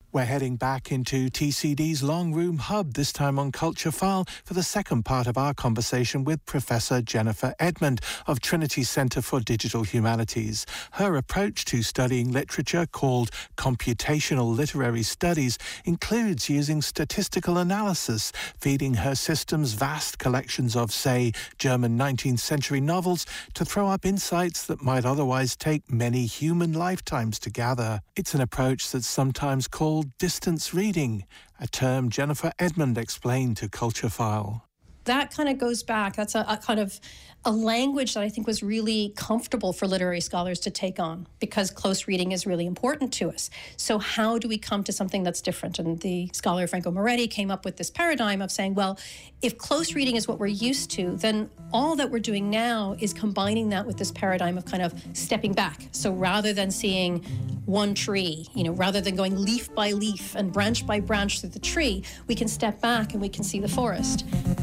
We're heading back into TCD's Long Room Hub, this time on Culture File, for the second part of our conversation with Professor Jennifer Edmond of Trinity Centre for Digital Humanities. Her approach to studying literature, called computational literary studies, includes using statistical analysis, feeding her system's vast collections of, say, German 19th century novels to throw up insights that might otherwise take many human lifetimes to gather. It's an approach that's sometimes called distance reading, a term Jennifer Edmond explained to Culture File. That kind of goes back. That's a kind of a language that I think was really comfortable for literary scholars to take on, because close reading is really important to us. So how do we come to something that's different? And the scholar Franco Moretti came up with this paradigm of saying, well, if close reading is what we're used to, then all that we're doing now is combining that with this paradigm of kind of stepping back. So rather than seeing one tree, rather than going leaf by leaf and branch by branch through the tree, we can step back and we can see the forest.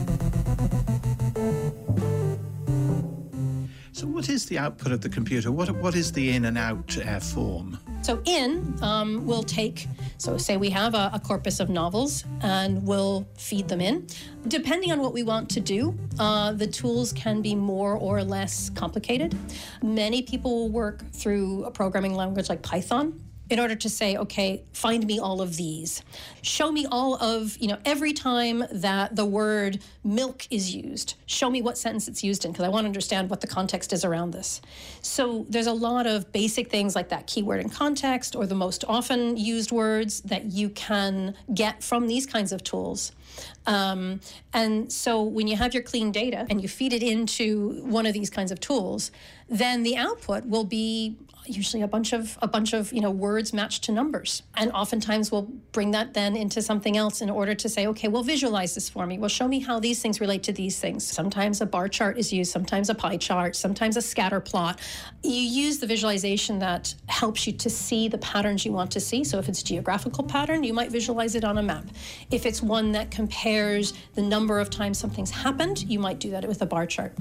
So what is the output of the computer? What is the in and out form? So we'll take, so say we have a corpus of novels and we'll feed them in. Depending on what we want to do, the tools can be more or less complicated. Many people will work through a programming language like Python in order to say, okay, find me all of these. Show me all of, every time that the word milk is used, show me what sentence it's used in, because I want to understand what the context is around this. So there's a lot of basic things like that keyword in context, or the most often used words that you can get from these kinds of tools. And so when you have your clean data and you feed it into one of these kinds of tools, then the output will be usually a bunch of words matched to numbers. And oftentimes we'll bring that then into something else in order to say, okay, well, visualize this for me. Well, show me how these things relate to these things. Sometimes a bar chart is used, sometimes a pie chart, sometimes a scatter plot. You use the visualization that helps you to see the patterns you want to see. So if it's a geographical pattern, you might visualize it on a map. If it's one that compares the number of times something's happened, you might do that with a bar chart.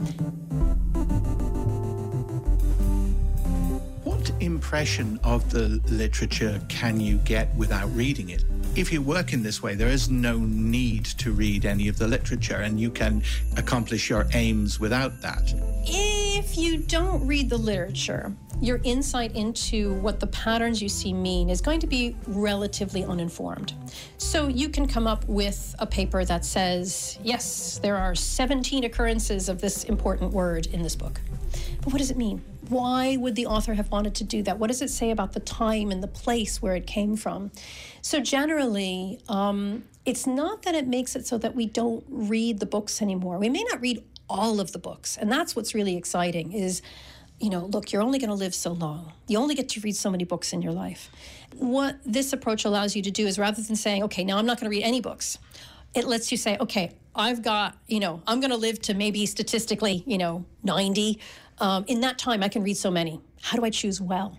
What impression of the literature can you get without reading it? If you work in this way, there is no need to read any of the literature, and you can accomplish your aims without that. If you don't read the literature, your insight into what the patterns you see mean is going to be relatively uninformed. So you can come up with a paper that says, yes, there are 17 occurrences of this important word in this book. But what does it mean? Why would the author have wanted to do that? What does it say about the time and the place where it came from? So generally, it's not that it makes it so that we don't read the books anymore. We may not read all of the books, and that's what's really exciting is, look, you're only going to live so long. You only get to read so many books in your life. What this approach allows you to do is, rather than saying, okay, now I'm not going to read any books, it lets you say, okay, I've got, I'm going to live to maybe statistically, 90. In that time, I can read so many. How do I choose well?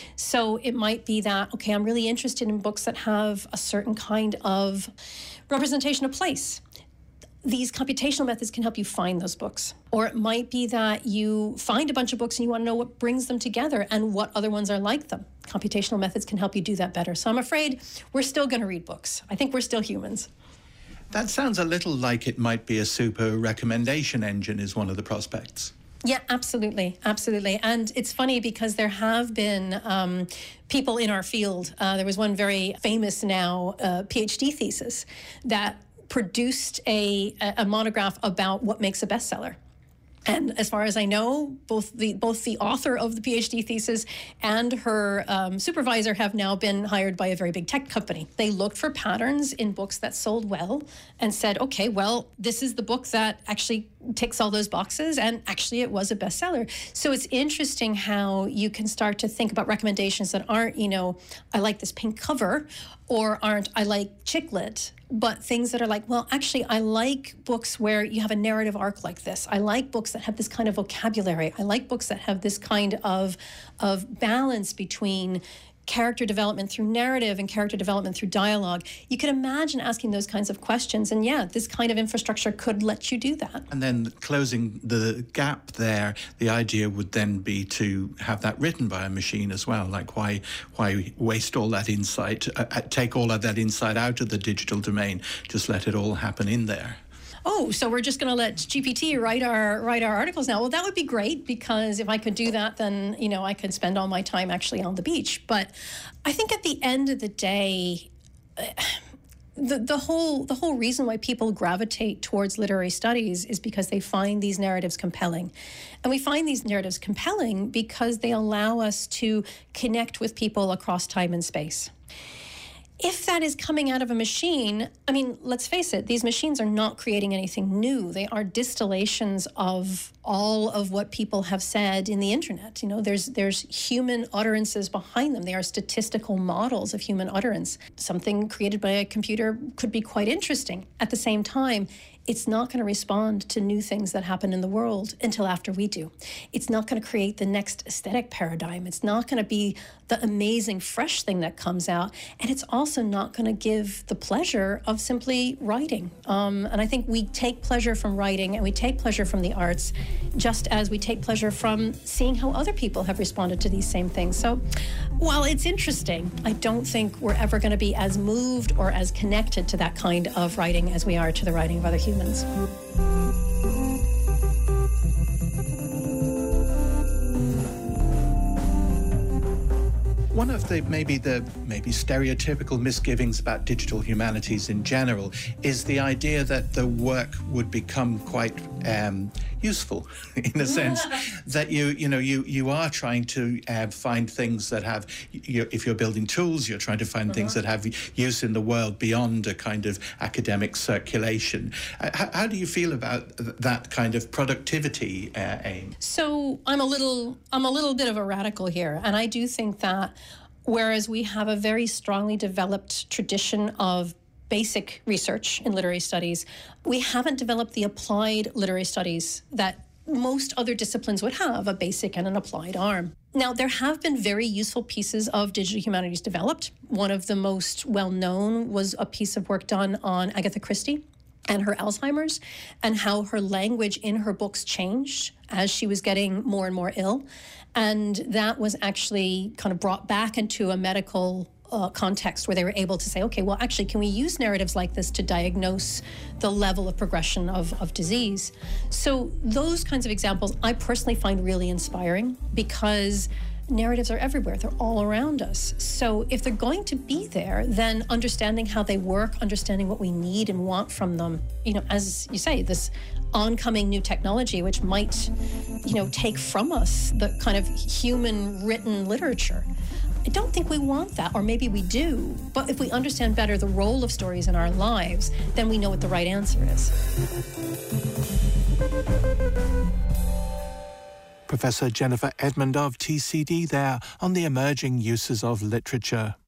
So it might be that, okay, I'm really interested in books that have a certain kind of representation of place. These computational methods can help you find those books. Or it might be that you find a bunch of books and you want to know what brings them together and what other ones are like them. Computational methods can help you do that better. So I'm afraid we're still going to read books. I think we're still humans. That sounds a little like it might be a super recommendation engine is one of the prospects. Yeah, absolutely. Absolutely. And it's funny because there have been people in our field. There was one very famous now PhD thesis that produced a monograph about what makes a bestseller. And as far as I know, both the author of the PhD thesis and her supervisor have now been hired by a very big tech company. They looked for patterns in books that sold well and said, okay, well, this is the book that actually ticks all those boxes, and actually it was a bestseller. So it's interesting how you can start to think about recommendations that aren't, I like this pink cover, or aren't, I like chick lit, but things that are like, well, actually, I like books where you have a narrative arc like this. I like books that have this kind of vocabulary. I like books that have this kind of balance between character development through narrative and character development through dialogue. You can imagine asking those kinds of questions. And yeah, this kind of infrastructure could let you do that. And then closing the gap there, the idea would then be to have that written by a machine as well. Like, why waste all that insight, take all of that insight out of the digital domain, just let it all happen in there. Oh, so we're just going to let GPT write our articles now. Well, that would be great, because if I could do that, then, you know, I could spend all my time actually on the beach. But I think at the end of the day, the whole reason why people gravitate towards literary studies is because they find these narratives compelling. And we find these narratives compelling because they allow us to connect with people across time and space. If that is coming out of a machine, I mean, let's face it, these machines are not creating anything new. They are distillations of all of what people have said in the internet. You know, there's human utterances behind them. They are statistical models of human utterance. Something created by a computer could be quite interesting. At the same time, it's not going to respond to new things that happen in the world until after we do. It's not going to create the next aesthetic paradigm. It's not going to be the amazing fresh thing that comes out. And it's also not going to give the pleasure of simply writing. And I think we take pleasure from writing and we take pleasure from the arts, just as we take pleasure from seeing how other people have responded to these same things. So while it's interesting, I don't think we're ever going to be as moved or as connected to that kind of writing as we are to the writing of other humans. One of the maybe stereotypical misgivings about digital humanities in general is the idea that the work would become quite useful, in a sense that you are trying to find things that have, if you're building tools, you're trying to find things that have use in the world beyond a kind of academic circulation. How do you feel about that kind of productivity aim? So I'm a little bit of a radical here, and I do think that whereas we have a very strongly developed tradition of basic research in literary studies, we haven't developed the applied literary studies that most other disciplines would have, a basic and an applied arm. Now, there have been very useful pieces of digital humanities developed. One of the most well-known was a piece of work done on Agatha Christie and her Alzheimer's, and how her language in her books changed as she was getting more and more ill. And that was actually kind of brought back into a medical context where they were able to say, okay, well, actually, can we use narratives like this to diagnose the level of progression of disease? So those kinds of examples I personally find really inspiring, because narratives are everywhere. They're all around us. So if they're going to be there, then understanding how they work, understanding what we need and want from them, as you say, this oncoming new technology, which might, take from us the kind of human written literature. I don't think we want that, or maybe we do. But if we understand better the role of stories in our lives, then we know what the right answer is. Professor Jennifer Edmond of TCD there on the emerging uses of literature.